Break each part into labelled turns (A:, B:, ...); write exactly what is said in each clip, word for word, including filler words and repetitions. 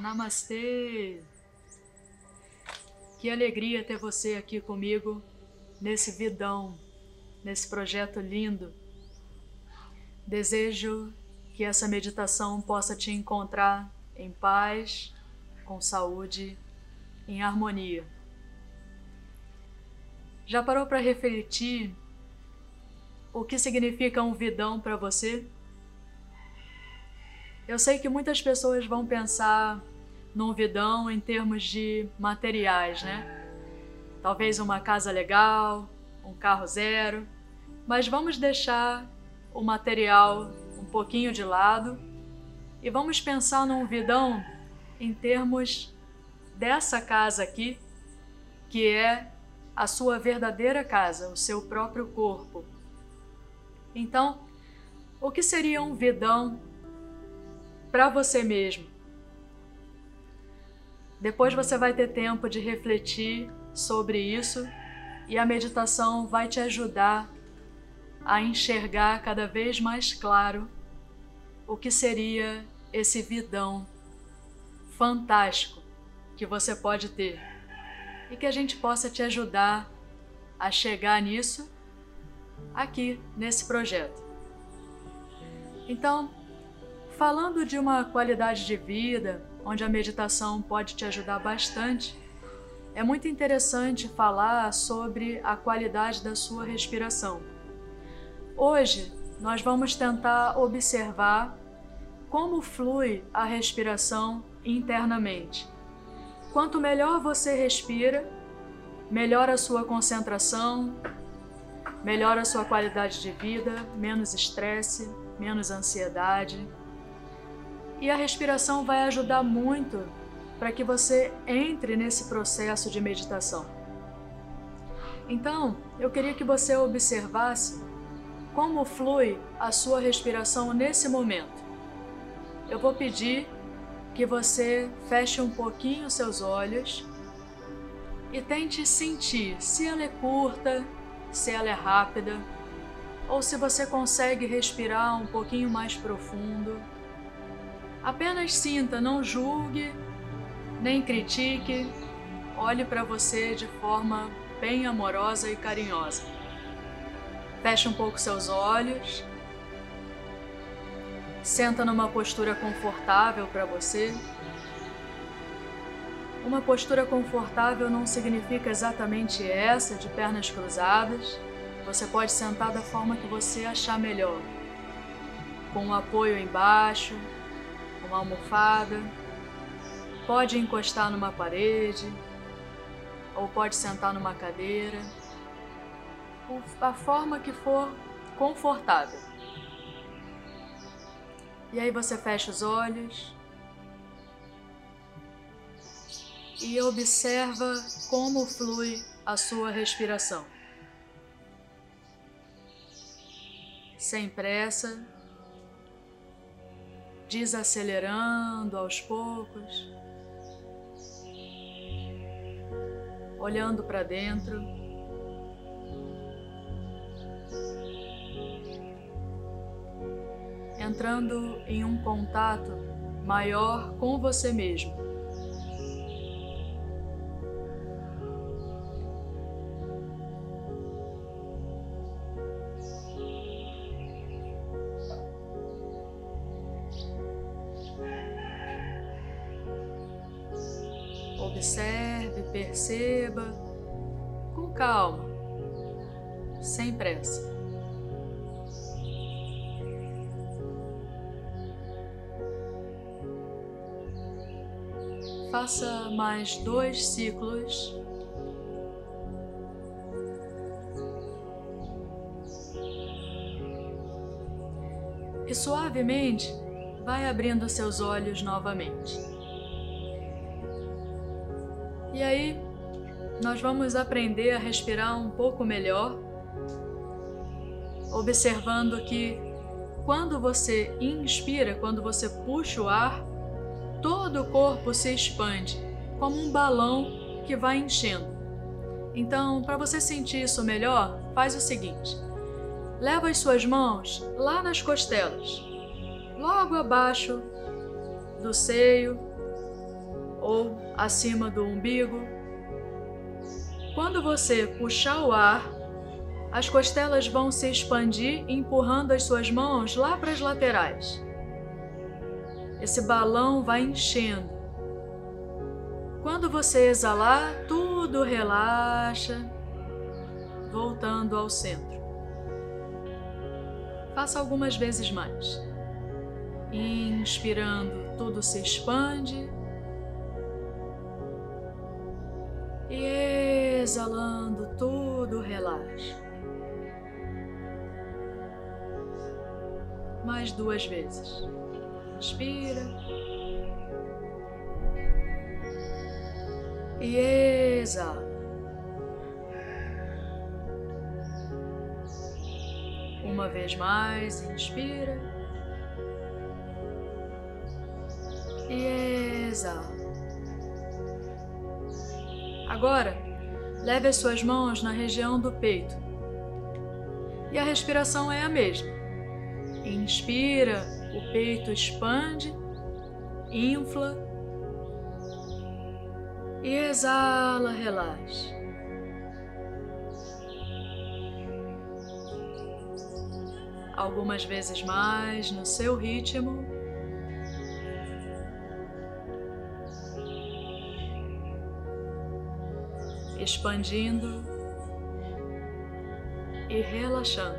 A: Namastê! Que alegria ter você aqui comigo nesse vidão, nesse projeto lindo. Desejo que essa meditação possa te encontrar em paz, com saúde, em harmonia. Já parou para refletir o que significa um vidão para você? Eu sei que muitas pessoas vão pensar num vidão em termos de materiais, né? Talvez uma casa legal, um carro zero, mas vamos deixar o material um pouquinho de lado e vamos pensar num vidão em termos dessa casa aqui, que é a sua verdadeira casa, o seu próprio corpo. Então, o que seria um vidão para você mesmo? Depois você vai ter tempo de refletir sobre isso e a meditação vai te ajudar a enxergar cada vez mais claro o que seria esse vidão fantástico que você pode ter e que a gente possa te ajudar a chegar nisso aqui nesse projeto. Então, falando de uma qualidade de vida onde a meditação pode te ajudar bastante, é muito interessante falar sobre a qualidade da sua respiração. Hoje, nós vamos tentar observar como flui a respiração internamente. Quanto melhor você respira, melhor a sua concentração, melhor a sua qualidade de vida, menos estresse, menos ansiedade. E a respiração vai ajudar muito para que você entre nesse processo de meditação. Então, eu queria que você observasse como flui a sua respiração nesse momento. Eu vou pedir que você feche um pouquinho os seus olhos e tente sentir se ela é curta, se ela é rápida, ou se você consegue respirar um pouquinho mais profundo. Apenas sinta, não julgue, nem critique, olhe para você de forma bem amorosa e carinhosa. Feche um pouco seus olhos, senta numa postura confortável para você. Uma postura confortável não significa exatamente essa, de pernas cruzadas. Você pode sentar da forma que você achar melhor, com um apoio embaixo, uma almofada, pode encostar numa parede, ou pode sentar numa cadeira, a forma que for confortável. E aí você fecha os olhos e observa como flui a sua respiração. Sem pressa, desacelerando aos poucos, olhando para dentro, entrando em um contato maior com você mesmo. Observe, perceba, com calma, sem pressa. Faça mais dois ciclos. E suavemente vai abrindo seus olhos novamente. E aí, nós vamos aprender a respirar um pouco melhor, observando que quando você inspira, quando você puxa o ar, todo o corpo se expande, como um balão que vai enchendo. Então, para você sentir isso melhor, faz o seguinte: leva as suas mãos lá nas costelas, logo abaixo do seio, ou acima do umbigo. Quando você puxar o ar, as costelas vão se expandir, empurrando as suas mãos lá para as laterais. Esse balão vai enchendo. Quando você exalar, tudo relaxa, voltando ao centro. Faça algumas vezes mais. Inspirando, tudo se expande. E exalando, tudo relaxa. Mais duas vezes. Inspira. E exala. Uma vez mais, inspira. E exala. Agora, leve as suas mãos na região do peito. E a respiração é a mesma. Inspira, o peito expande, infla. E exala, relaxa. Algumas vezes mais, no seu ritmo. Expandindo e relaxando.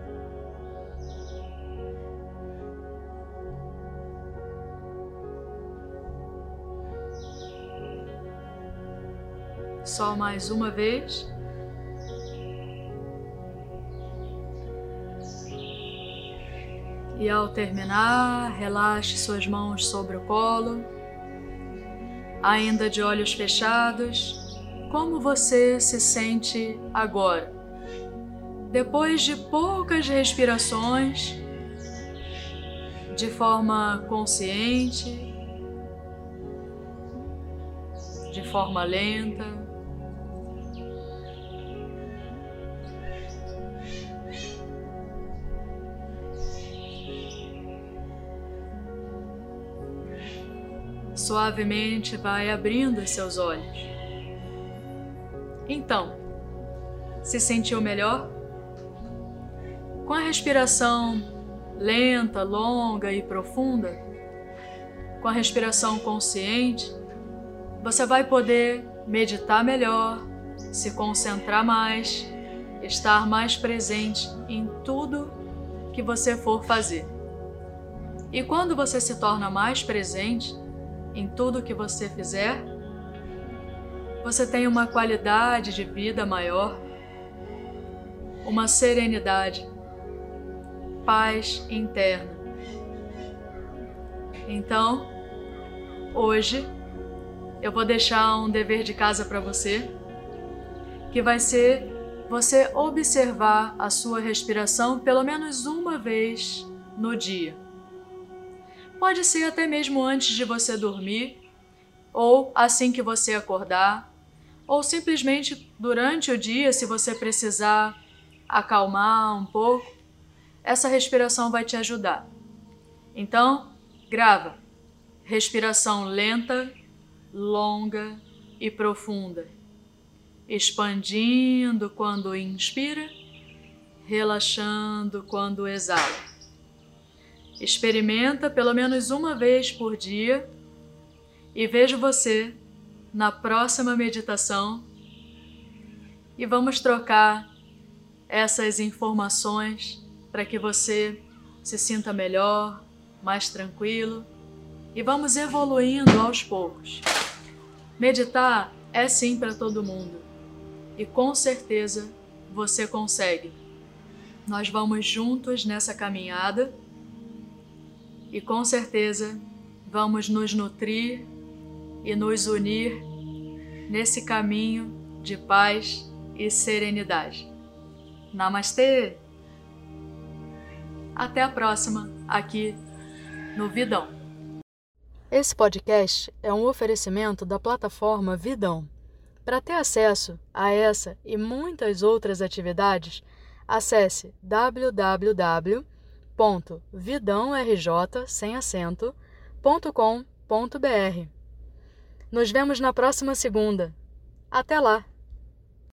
A: Só mais uma vez. E ao terminar, relaxe suas mãos sobre o colo. Ainda de olhos fechados, como você se sente agora? Depois de poucas respirações, de forma consciente, de forma lenta. Suavemente vai abrindo os seus olhos. Então, se sentiu melhor? Com a respiração lenta, longa e profunda, com a respiração consciente, você vai poder meditar melhor, se concentrar mais, estar mais presente em tudo que você for fazer. E quando você se torna mais presente em tudo que você fizer, você tem uma qualidade de vida maior, uma serenidade, paz interna. Então, hoje, eu vou deixar um dever de casa para você, que vai ser você observar a sua respiração pelo menos uma vez no dia. Pode ser até mesmo antes de você dormir, ou assim que você acordar, ou simplesmente durante o dia, se você precisar acalmar um pouco, essa respiração vai te ajudar. Então, grava. Respiração lenta, longa e profunda. Expandindo quando inspira, relaxando quando exala. Experimenta pelo menos uma vez por dia e vejo você na próxima meditação e vamos trocar essas informações para que você se sinta melhor, mais tranquilo e vamos evoluindo aos poucos. Meditar é sim para todo mundo e com certeza você consegue. Nós vamos juntos nessa caminhada e com certeza vamos nos nutrir e nos unir nesse caminho de paz e serenidade. Namastê! Até a próxima, aqui no Vidão. Esse podcast é um oferecimento da plataforma Vidão. Para ter acesso a essa e muitas outras atividades, acesse w w w ponto vidão r j sem acento ponto com ponto b r. Nos vemos na próxima segunda. Até lá!